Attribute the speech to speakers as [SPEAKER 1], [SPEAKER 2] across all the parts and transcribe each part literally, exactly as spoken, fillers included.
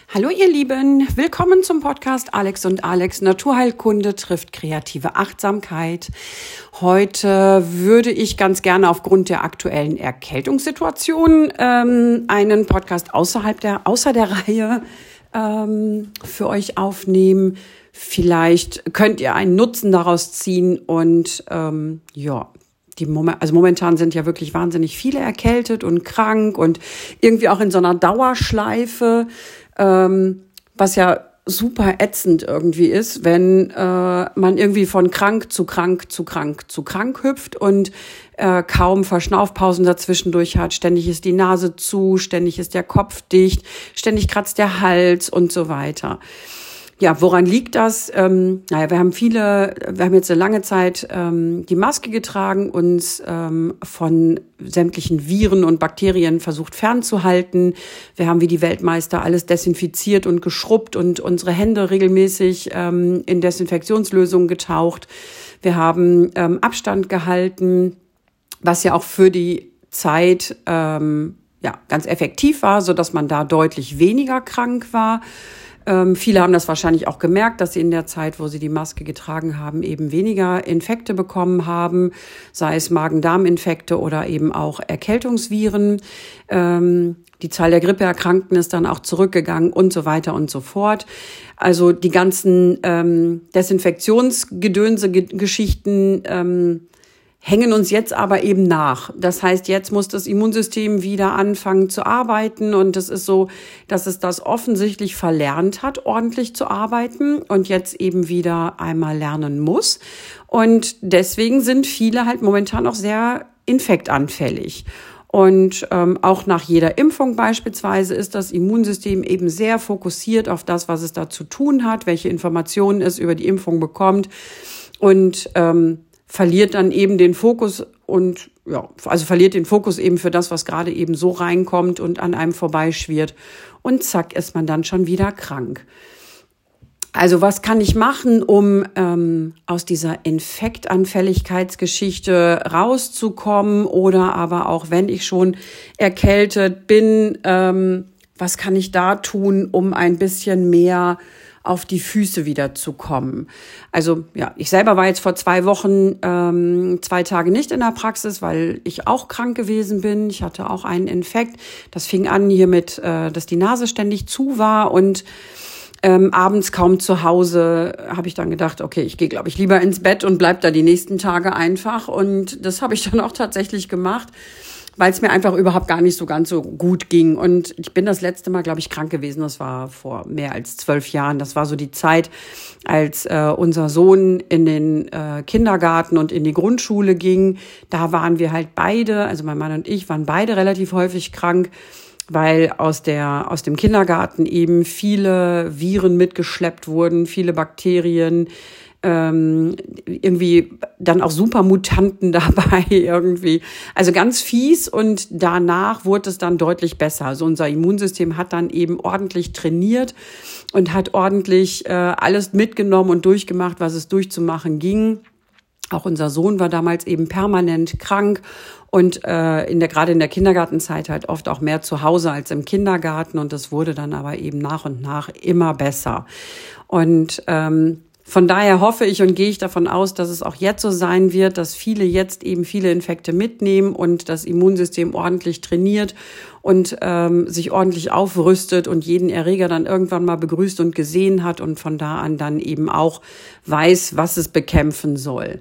[SPEAKER 1] Hallo ihr Lieben, willkommen zum Podcast Alex und Alex Naturheilkunde trifft kreative Achtsamkeit. Heute würde ich ganz gerne aufgrund der aktuellen Erkältungssituation ähm, einen Podcast außerhalb der, außer der Reihe ähm, für euch aufnehmen. Vielleicht könnt ihr einen Nutzen daraus ziehen und ähm, ja, Die Moment, also momentan sind ja wirklich wahnsinnig viele erkältet und krank und irgendwie auch in so einer Dauerschleife, ähm, was ja super ätzend irgendwie ist, wenn äh, man irgendwie von krank zu krank zu krank zu krank hüpft und äh, kaum Verschnaufpausen dazwischendurch hat. Ständig ist die Nase zu, ständig ist der Kopf dicht, ständig kratzt der Hals und so weiter. Ja, woran liegt das? Ähm, naja, wir haben viele, wir haben jetzt eine lange Zeit ähm, die Maske getragen, uns ähm, von sämtlichen Viren und Bakterien versucht fernzuhalten. Wir haben wie die Weltmeister alles desinfiziert und geschrubbt und unsere Hände regelmäßig ähm, in Desinfektionslösungen getaucht. Wir haben ähm, Abstand gehalten, was ja auch für die Zeit ähm, ja ganz effektiv war, so dass man da deutlich weniger krank war. Ähm, viele haben das wahrscheinlich auch gemerkt, dass sie in der Zeit, wo sie die Maske getragen haben, eben weniger Infekte bekommen haben, sei es Magen-Darm-Infekte oder eben auch Erkältungsviren. Ähm, die Zahl der Grippeerkrankten ist dann auch zurückgegangen und so weiter und so fort. Also die ganzen ähm, Desinfektionsgedönse-Geschichten ähm, hängen uns jetzt aber eben nach. Das heißt, jetzt muss das Immunsystem wieder anfangen zu arbeiten und es ist so, dass es das offensichtlich verlernt hat, ordentlich zu arbeiten und jetzt eben wieder einmal lernen muss. Und deswegen sind viele halt momentan auch sehr infektanfällig. Und ähm, auch nach jeder Impfung beispielsweise ist das Immunsystem eben sehr fokussiert auf das, was es da zu tun hat, welche Informationen es über die Impfung bekommt und ähm, verliert dann eben den Fokus und ja, also verliert den Fokus eben für das, was gerade eben so reinkommt und an einem vorbeischwirrt. Und zack, ist man dann schon wieder krank. Also was kann ich machen, um ähm, aus dieser Infektanfälligkeitsgeschichte rauszukommen oder aber auch, wenn ich schon erkältet bin, ähm, was kann ich da tun, um ein bisschen mehr auf die Füße wieder zu kommen. Also ja, ich selber war jetzt vor zwei Wochen ähm, zwei Tage nicht in der Praxis, weil ich auch krank gewesen bin. Ich hatte auch einen Infekt. Das fing an hiermit, äh, dass die Nase ständig zu war und ähm, abends kaum zu Hause habe ich dann gedacht, okay, ich gehe, glaube ich, lieber ins Bett und bleib da die nächsten Tage einfach. Und das habe ich dann auch tatsächlich gemacht, weil es mir einfach überhaupt gar nicht so ganz so gut ging. Und ich bin das letzte Mal, glaube ich, krank gewesen. Das war vor mehr als zwölf Jahren. Das war so die Zeit, als äh, unser Sohn in den äh, Kindergarten und in die Grundschule ging. Da waren wir halt beide, also mein Mann und ich, waren beide relativ häufig krank, weil aus der aus dem Kindergarten eben viele Viren mitgeschleppt wurden, viele Bakterien, ähm, irgendwie dann auch Supermutanten dabei irgendwie. Also ganz fies und danach wurde es dann deutlich besser. Also unser Immunsystem hat dann eben ordentlich trainiert und hat ordentlich äh, alles mitgenommen und durchgemacht, was es durchzumachen ging. Auch unser Sohn war damals eben permanent krank und äh, in der gerade in der Kindergartenzeit halt oft auch mehr zu Hause als im Kindergarten und das wurde dann aber eben nach und nach immer besser. Und ähm, Von daher hoffe ich und gehe ich davon aus, dass es auch jetzt so sein wird, dass viele jetzt eben viele Infekte mitnehmen und das Immunsystem ordentlich trainiert und ähm, sich ordentlich aufrüstet und jeden Erreger dann irgendwann mal begrüßt und gesehen hat und von da an dann eben auch weiß, was es bekämpfen soll.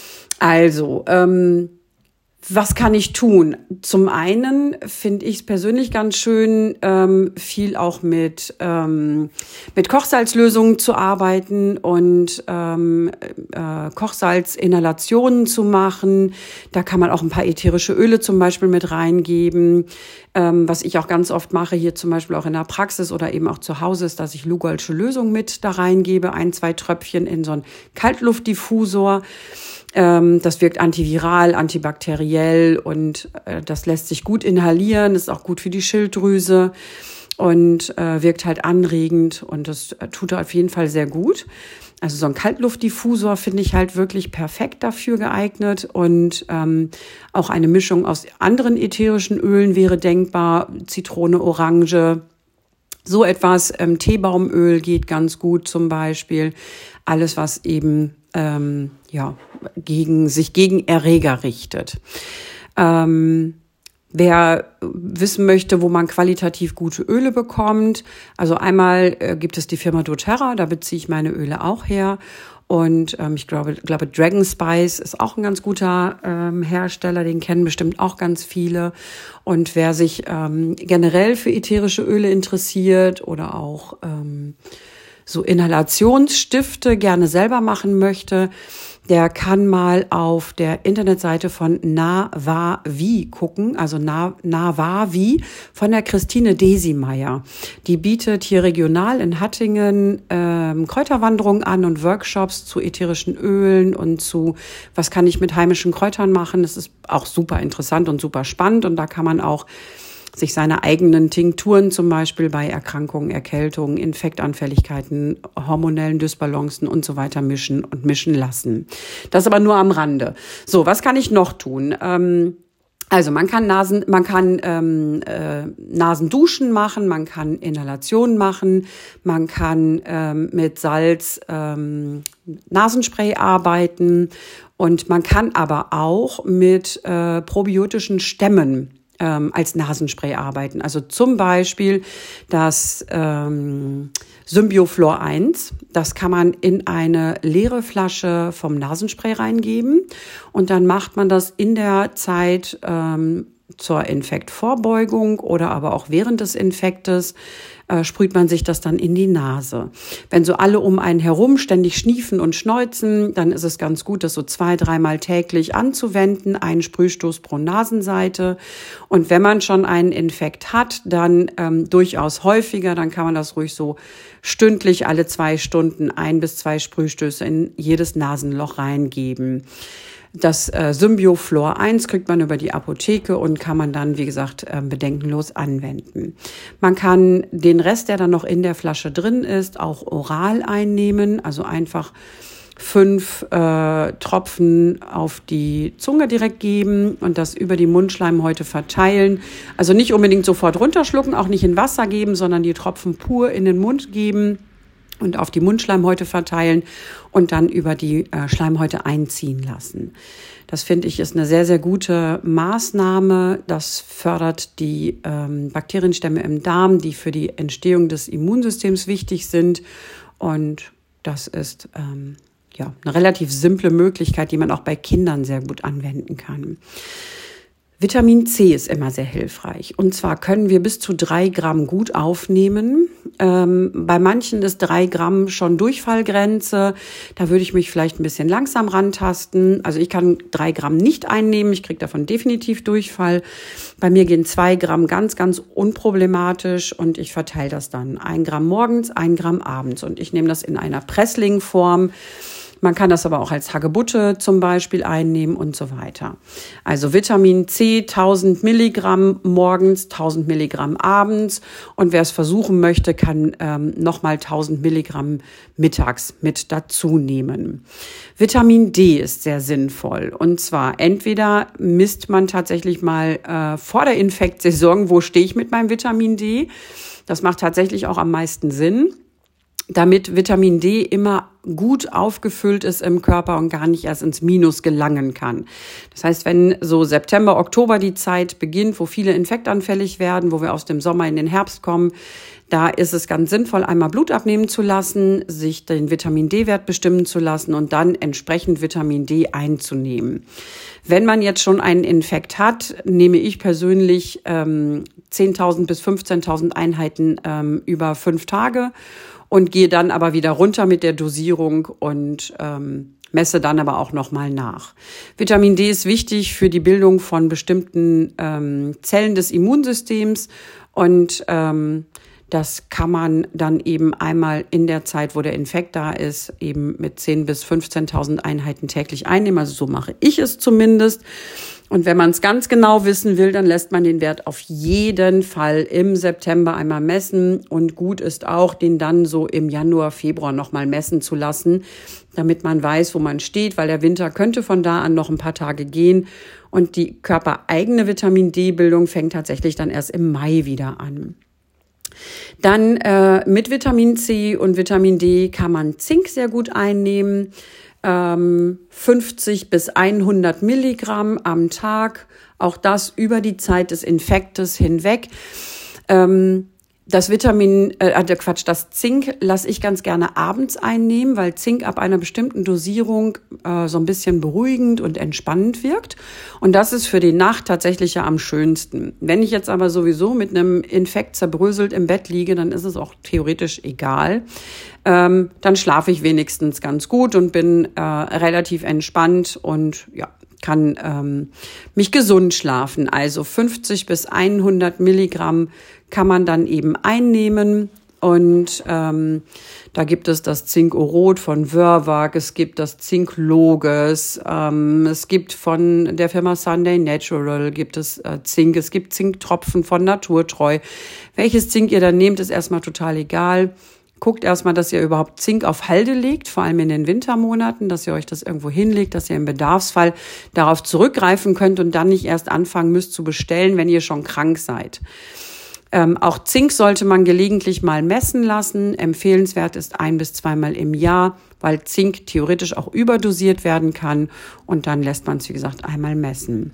[SPEAKER 1] Also, ähm, was kann ich tun? Zum einen finde ich es persönlich ganz schön, ähm, viel auch mit ähm, mit Kochsalzlösungen zu arbeiten und ähm, äh, Kochsalzinhalationen zu machen. Da kann man auch ein paar ätherische Öle zum Beispiel mit reingeben. Ähm, was ich auch ganz oft mache, hier zum Beispiel auch in der Praxis oder eben auch zu Hause, ist, dass ich Lugolsche Lösung mit da reingebe, ein, zwei Tröpfchen in so einen Kaltluftdiffusor. Das wirkt antiviral, antibakteriell und äh, das lässt sich gut inhalieren, ist auch gut für die Schilddrüse und äh, wirkt halt anregend und das äh, tut auf jeden Fall sehr gut. Also so ein Kaltluftdiffusor finde ich halt wirklich perfekt dafür geeignet und ähm, auch eine Mischung aus anderen ätherischen Ölen wäre denkbar, Zitrone, Orange, So etwas, ähm, Teebaumöl geht ganz gut zum Beispiel. Alles, was eben ähm, ja gegen sich gegen Erreger richtet. Ähm, Wer wissen möchte, wo man qualitativ gute Öle bekommt, also einmal äh, gibt es die Firma doTERRA, da beziehe ich meine Öle auch her. Und ähm, ich glaube, glaube, Dragon Spice ist auch ein ganz guter ähm, Hersteller, den kennen bestimmt auch ganz viele. Und wer sich ähm, generell für ätherische Öle interessiert oder auch ähm, so Inhalationsstifte gerne selber machen möchte, der kann mal auf der Internetseite von Navavi gucken, also Navavi von der Christine Desimeyer. Die bietet hier regional in Hattingen ähm, Kräuterwanderungen an und Workshops zu ätherischen Ölen und zu, was kann ich mit heimischen Kräutern machen. Das ist auch super interessant und super spannend und da kann man auch sich seine eigenen Tinkturen zum Beispiel bei Erkrankungen, Erkältungen, Infektanfälligkeiten, hormonellen Dysbalancen und so weiter mischen und mischen lassen. Das aber nur am Rande. So, was kann ich noch tun? Ähm, also man kann Nasen, man kann ähm, äh, Nasenduschen machen, man kann Inhalationen machen, man kann ähm, mit Salz ähm, Nasenspray arbeiten und man kann aber auch mit äh, probiotischen Stämmen als Nasenspray arbeiten. Also zum Beispiel das ähm, Symbioflor eins. Das kann man in eine leere Flasche vom Nasenspray reingeben und dann macht man das in der Zeit ähm, zur Infektvorbeugung oder aber auch während des Infektes äh, sprüht man sich das dann in die Nase. Wenn so alle um einen herum ständig schniefen und schneuzen, dann ist es ganz gut, das so zwei, dreimal täglich anzuwenden, einen Sprühstoß pro Nasenseite. Und wenn man schon einen Infekt hat, dann ähm, durchaus häufiger, dann kann man das ruhig so stündlich alle zwei Stunden ein bis zwei Sprühstöße in jedes Nasenloch reingeben. Das äh, Symbioflor eins kriegt man über die Apotheke und kann man dann, wie gesagt, äh, bedenkenlos anwenden. Man kann den Rest, der dann noch in der Flasche drin ist, auch oral einnehmen, also einfach fünf äh, Tropfen auf die Zunge direkt geben und das über die Mundschleimhäute verteilen. Also nicht unbedingt sofort runterschlucken, auch nicht in Wasser geben, sondern die Tropfen pur in den Mund geben und auf die Mundschleimhäute verteilen und dann über die äh, Schleimhäute einziehen lassen. Das finde ich ist eine sehr, sehr gute Maßnahme. Das fördert die ähm, Bakterienstämme im Darm, die für die Entstehung des Immunsystems wichtig sind. Und das ist ähm, ja eine relativ simple Möglichkeit, die man auch bei Kindern sehr gut anwenden kann. Vitamin C ist immer sehr hilfreich. Und zwar können wir bis zu drei Gramm gut aufnehmen. Ähm, bei manchen ist drei Gramm schon Durchfallgrenze. Da würde ich mich vielleicht ein bisschen langsam rantasten. Also ich kann drei Gramm nicht einnehmen. Ich kriege davon definitiv Durchfall. Bei mir gehen zwei Gramm ganz, ganz unproblematisch und ich verteile das dann. Ein Gramm morgens, ein Gramm abends. Und ich nehme das in einer Pressling-Form. Man kann das aber auch als Hagebutte zum Beispiel einnehmen und so weiter. Also Vitamin C tausend Milligramm morgens, tausend Milligramm abends. Und wer es versuchen möchte, kann ähm, nochmal tausend Milligramm mittags mit dazu nehmen. Vitamin D ist sehr sinnvoll. Und zwar entweder misst man tatsächlich mal äh, vor der Infektsaison, wo stehe ich mit meinem Vitamin D. Das macht tatsächlich auch am meisten Sinn, damit Vitamin D immer gut aufgefüllt ist im Körper und gar nicht erst ins Minus gelangen kann. Das heißt, wenn so September, Oktober die Zeit beginnt, wo viele infektanfällig werden, wo wir aus dem Sommer in den Herbst kommen, da ist es ganz sinnvoll, einmal Blut abnehmen zu lassen, sich den Vitamin D-Wert bestimmen zu lassen und dann entsprechend Vitamin D einzunehmen. Wenn man jetzt schon einen Infekt hat, nehme ich persönlich ähm, zehntausend bis fünfzehntausend Einheiten ähm, über fünf Tage und gehe dann aber wieder runter mit der Dosierung und ähm, messe dann aber auch nochmal nach. Vitamin D ist wichtig für die Bildung von bestimmten ähm, Zellen des Immunsystems und ähm, das kann man dann eben einmal in der Zeit, wo der Infekt da ist, eben mit zehntausend bis fünfzehntausend Einheiten täglich einnehmen. Also so mache ich es zumindest. Und wenn man es ganz genau wissen will, dann lässt man den Wert auf jeden Fall im September einmal messen. Und gut ist auch, den dann so im Januar, Februar nochmal messen zu lassen, damit man weiß, wo man steht, weil der Winter könnte von da an noch ein paar Tage gehen. Und die körpereigene Vitamin D-Bildung fängt tatsächlich dann erst im Mai wieder an. Dann äh, mit Vitamin C und Vitamin D kann man Zink sehr gut einnehmen. Ähm, fünfzig bis hundert Milligramm am Tag. Auch das über die Zeit des Infektes hinweg. Ähm, Das Vitamin, äh, Quatsch, das Zink lasse ich ganz gerne abends einnehmen, weil Zink ab einer bestimmten Dosierung äh, so ein bisschen beruhigend und entspannend wirkt. Und das ist für die Nacht tatsächlich ja am schönsten. Wenn ich jetzt aber sowieso mit einem Infekt zerbröselt im Bett liege, dann ist es auch theoretisch egal. Ähm, dann schlafe ich wenigstens ganz gut und bin äh, relativ entspannt und ja, kann ähm, mich gesund schlafen. Also fünfzig bis hundert Milligramm kann man dann eben einnehmen. Und ähm, da gibt es das Zink-Orot von Wörwag, es gibt das Zink-Loges, ähm, es gibt von der Firma Sunday Natural gibt es äh, Zink, es gibt Zinktropfen von Naturtreu. Welches Zink ihr dann nehmt, ist erstmal total egal. Guckt erstmal, dass ihr überhaupt Zink auf Halde legt, vor allem in den Wintermonaten, dass ihr euch das irgendwo hinlegt, dass ihr im Bedarfsfall darauf zurückgreifen könnt und dann nicht erst anfangen müsst zu bestellen, wenn ihr schon krank seid. Ähm, auch Zink sollte man gelegentlich mal messen lassen. Empfehlenswert ist ein- bis zweimal im Jahr, weil Zink theoretisch auch überdosiert werden kann und dann lässt man es, wie gesagt, einmal messen.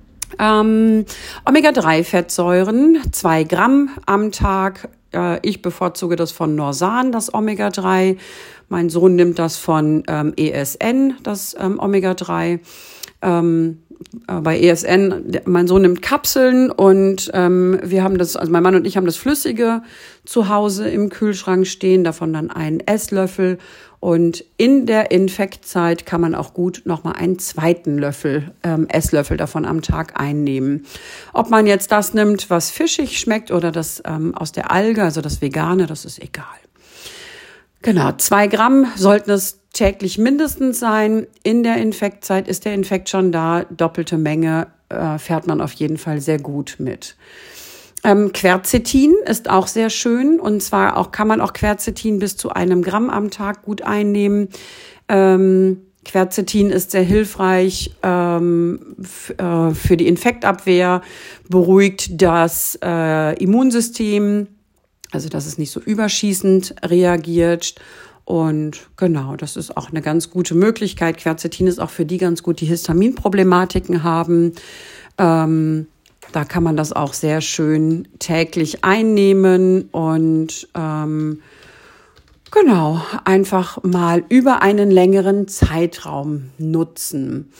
[SPEAKER 1] Ähm, Omega drei Fettsäuren, zwei Gramm am Tag. Ich bevorzuge das von Norsan, das Omega drei. Mein Sohn nimmt das von ähm, E S N, das ähm, Omega drei. Ähm, bei E S N, mein Sohn nimmt Kapseln und ähm, wir haben das, also mein Mann und ich haben das Flüssige zu Hause im Kühlschrank stehen, davon dann einen Esslöffel. Und in der Infektzeit kann man auch gut nochmal einen zweiten Löffel, ähm, Esslöffel davon am Tag einnehmen. Ob man jetzt das nimmt, was fischig schmeckt oder das ähm, aus der Alge, also das Vegane, das ist egal. Genau, zwei Gramm sollten es täglich mindestens sein. In der Infektzeit ist der Infekt schon da, doppelte Menge äh, fährt man auf jeden Fall sehr gut mit. Ähm, Quercetin ist auch sehr schön und zwar auch kann man auch Quercetin bis zu einem Gramm am Tag gut einnehmen. Ähm, Quercetin ist sehr hilfreich ähm, f- äh, für die Infektabwehr, beruhigt das äh, Immunsystem, also dass es nicht so überschießend reagiert. Und genau, das ist auch eine ganz gute Möglichkeit. Quercetin ist auch für die ganz gut, die Histaminproblematiken haben. Ähm, Da kann man das auch sehr schön täglich einnehmen und ähm, genau, einfach mal über einen längeren Zeitraum nutzen.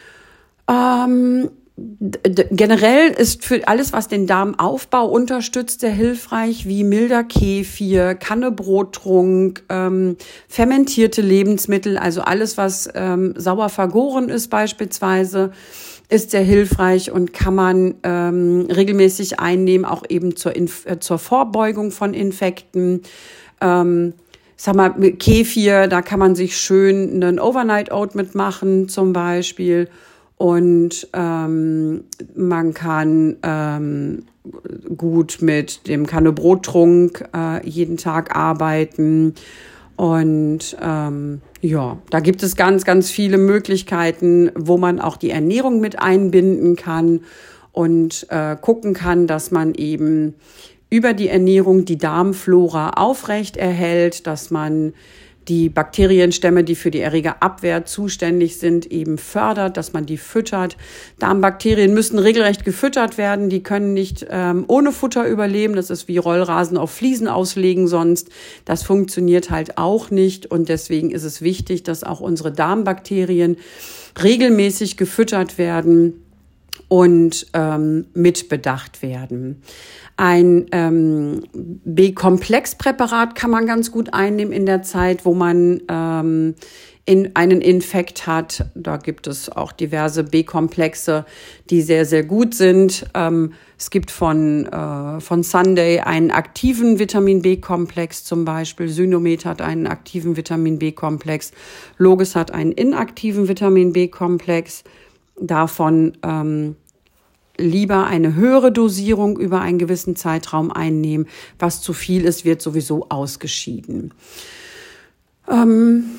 [SPEAKER 1] Ähm, d- generell ist für alles, was den Darmaufbau unterstützt, sehr hilfreich, wie milder Kefir, Kannebrottrunk, ähm, fermentierte Lebensmittel, also alles, was ähm, sauer vergoren ist beispielsweise, ist sehr hilfreich und kann man ähm, regelmäßig einnehmen, auch eben zur, Inf- äh, zur Vorbeugung von Infekten. Ähm, sag mal, mit Kefir, da kann man sich schön einen Overnight Oat mitmachen zum Beispiel. Und ähm, man kann ähm, gut mit dem Kannebrottrunk äh, jeden Tag arbeiten. Und ähm, ja, da gibt es ganz, ganz viele Möglichkeiten, wo man auch die Ernährung mit einbinden kann und äh, gucken kann, dass man eben über die Ernährung die Darmflora aufrecht erhält, dass man die Bakterienstämme, die für die Erregerabwehr zuständig sind, eben fördert, dass man die füttert. Darmbakterien müssen regelrecht gefüttert werden. Die können nicht ähm, ohne Futter überleben. Das ist wie Rollrasen auf Fliesen auslegen sonst. Das funktioniert halt auch nicht. Und deswegen ist es wichtig, dass auch unsere Darmbakterien regelmäßig gefüttert werden und ähm, mitbedacht werden. Ein ähm, B-Komplex-Präparat kann man ganz gut einnehmen in der Zeit, wo man ähm, in einen Infekt hat. Da gibt es auch diverse B-Komplexe, die sehr, sehr gut sind. Ähm, es gibt von, äh, von Sunday einen aktiven Vitamin-B-Komplex zum Beispiel. Synomet hat einen aktiven Vitamin-B-Komplex. Loges hat einen inaktiven Vitamin-B-Komplex. Davon ähm, lieber eine höhere Dosierung über einen gewissen Zeitraum einnehmen. Was zu viel ist, wird sowieso ausgeschieden. Ähm,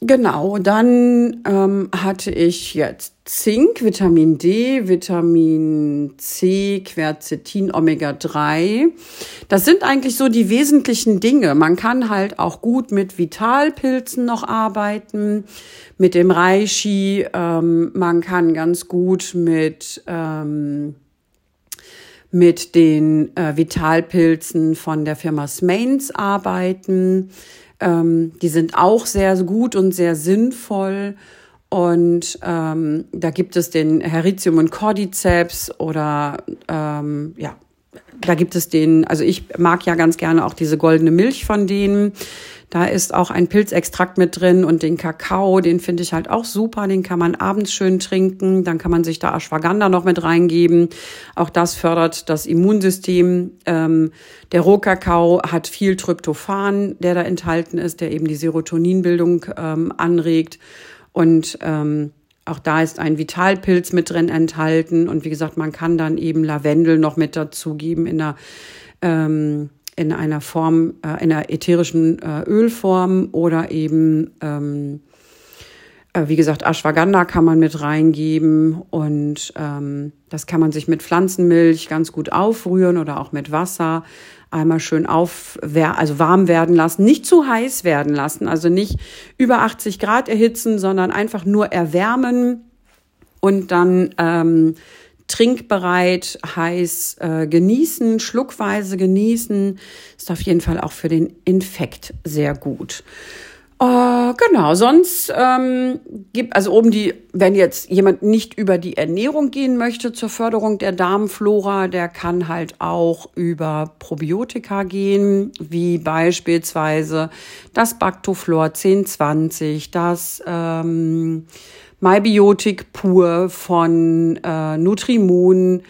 [SPEAKER 1] Genau, dann ähm, hatte ich jetzt Zink, Vitamin D, Vitamin C, Quercetin, Omega drei. Das sind eigentlich so die wesentlichen Dinge. Man kann halt auch gut mit Vitalpilzen noch arbeiten, mit dem Reishi. Ähm, man kann ganz gut mit ähm, mit den äh, Vitalpilzen von der Firma Smains arbeiten. Ähm, die sind auch sehr gut und sehr sinnvoll. Und ähm, da gibt es den Heritium und Cordyceps oder ähm, ja, da gibt es den, also ich mag ja ganz gerne auch diese goldene Milch von denen. Da ist auch ein Pilzextrakt mit drin und den Kakao, den finde ich halt auch super. Den kann man abends schön trinken. Dann kann man sich da Ashwagandha noch mit reingeben. Auch das fördert das Immunsystem. Ähm, der Rohkakao hat viel Tryptophan, der da enthalten ist, der eben die Serotoninbildung ähm, anregt. Und ähm, auch da ist ein Vitalpilz mit drin enthalten. Und wie gesagt, man kann dann eben Lavendel noch mit dazugeben in einer ähm, in einer Form, äh, in einer ätherischen äh, Ölform oder eben, ähm, äh, wie gesagt, Ashwagandha kann man mit reingeben und ähm, das kann man sich mit Pflanzenmilch ganz gut aufrühren oder auch mit Wasser einmal schön auf, also warm werden lassen, nicht zu heiß werden lassen, also nicht über achtzig Grad erhitzen, sondern einfach nur erwärmen und dann ähm, trinkbereit, heiß äh, genießen, schluckweise genießen. Ist auf jeden Fall auch für den Infekt sehr gut. Äh, genau, sonst ähm, gibt, also oben die, wenn jetzt jemand nicht über die Ernährung gehen möchte zur Förderung der Darmflora, der kann halt auch über Probiotika gehen, wie beispielsweise das Bactoflor zehn zwanzig, das ähm, MyBiotic pur von äh, Nutrimun,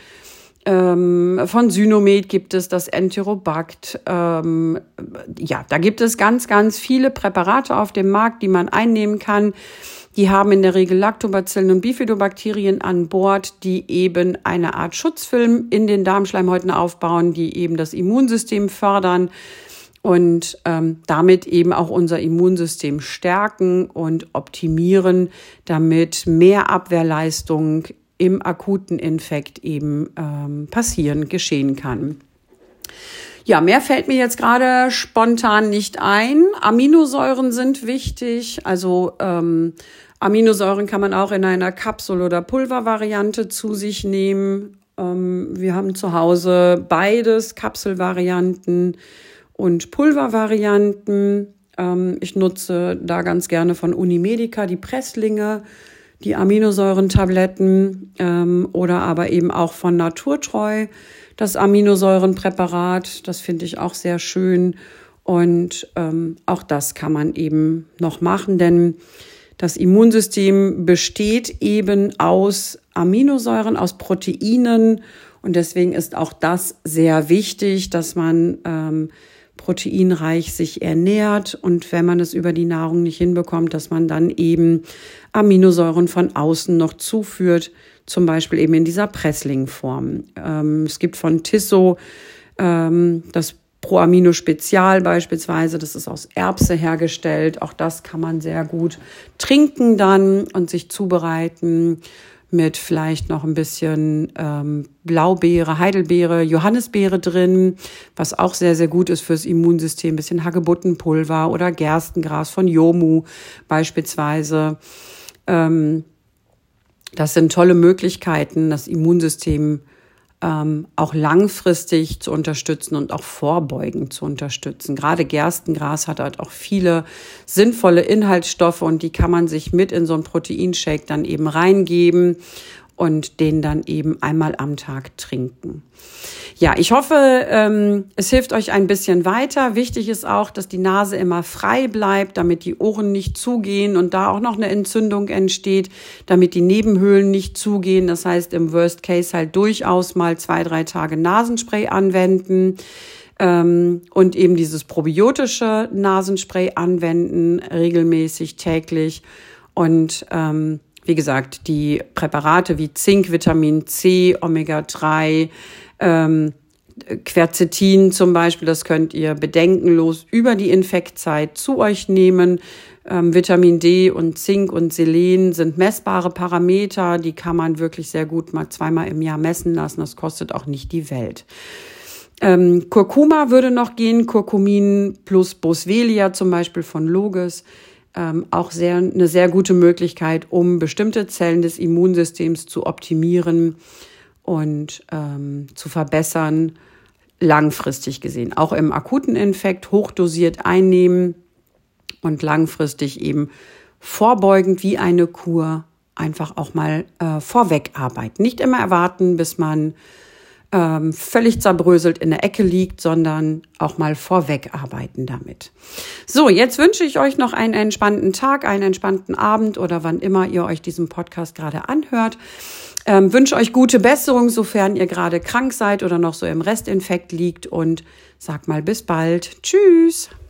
[SPEAKER 1] ähm, von Synomed gibt es das Enterobact. Ähm, ja, da gibt es ganz, ganz viele Präparate auf dem Markt, die man einnehmen kann. Die haben in der Regel Lactobacillen und Bifidobakterien an Bord, die eben eine Art Schutzfilm in den Darmschleimhäuten aufbauen, die eben das Immunsystem fördern und ähm, damit eben auch unser Immunsystem stärken und optimieren, damit mehr Abwehrleistung im akuten Infekt eben ähm, passieren, geschehen kann. Ja, mehr fällt mir jetzt gerade spontan nicht ein. Aminosäuren sind wichtig, also ähm, Aminosäuren kann man auch in einer Kapsel- oder Pulvervariante zu sich nehmen. Ähm, wir haben zu Hause beides, Kapselvarianten und Pulvervarianten. Ähm, ich nutze da ganz gerne von Unimedica die Presslinge, die Aminosäurentabletten ähm, oder aber eben auch von Naturtreu das Aminosäurenpräparat. Das finde ich auch sehr schön und ähm, auch das kann man eben noch machen, denn das Immunsystem besteht eben aus Aminosäuren, aus Proteinen und deswegen ist auch das sehr wichtig, dass man ähm, proteinreich sich ernährt und wenn man es über die Nahrung nicht hinbekommt, dass man dann eben Aminosäuren von außen noch zuführt, zum Beispiel eben in dieser Pressling-Form. Ähm, es gibt von Tisso ähm, das Proamino Spezial beispielsweise, das ist aus Erbse hergestellt. Auch das kann man sehr gut trinken dann und sich zubereiten mit vielleicht noch ein bisschen ähm, Blaubeere, Heidelbeere, Johannisbeere drin, was auch sehr, sehr gut ist fürs Immunsystem. Ein bisschen Hagebuttenpulver oder Gerstengras von Yomu beispielsweise. Ähm, das sind tolle Möglichkeiten, das Immunsystem ähm, auch langfristig zu unterstützen und auch vorbeugend zu unterstützen. Gerade Gerstengras hat halt auch viele sinnvolle Inhaltsstoffe und die kann man sich mit in so einen Proteinshake dann eben reingeben und den dann eben einmal am Tag trinken. Ja, ich hoffe, ähm, es hilft euch ein bisschen weiter. Wichtig ist auch, dass die Nase immer frei bleibt, damit die Ohren nicht zugehen und da auch noch eine Entzündung entsteht, damit die Nebenhöhlen nicht zugehen. Das heißt, im Worst Case halt durchaus mal zwei, drei Tage Nasenspray anwenden ähm, und eben dieses probiotische Nasenspray anwenden, regelmäßig, täglich und ähm, wie gesagt, die Präparate wie Zink, Vitamin C, Omega drei, ähm, Quercetin zum Beispiel, das könnt ihr bedenkenlos über die Infektzeit zu euch nehmen. Ähm, Vitamin D und Zink und Selen sind messbare Parameter, die kann man wirklich sehr gut mal zweimal im Jahr messen lassen. Das kostet auch nicht die Welt. Ähm, Kurkuma würde noch gehen, Kurkumin plus Boswellia zum Beispiel von Loges. Ähm, auch sehr, eine sehr gute Möglichkeit, um bestimmte Zellen des Immunsystems zu optimieren und ähm, zu verbessern, langfristig gesehen. Auch im akuten Infekt hochdosiert einnehmen und langfristig eben vorbeugend wie eine Kur einfach auch mal äh, vorweg arbeiten. Nicht immer erwarten, bis man ähm, völlig zerbröselt in der Ecke liegt, sondern auch mal vorweg arbeiten damit. So, jetzt wünsche ich euch noch einen entspannten Tag, einen entspannten Abend oder wann immer ihr euch diesen Podcast gerade anhört. Ähm, wünsche euch gute Besserung, sofern ihr gerade krank seid oder noch so im Restinfekt liegt und sag mal bis bald. Tschüss.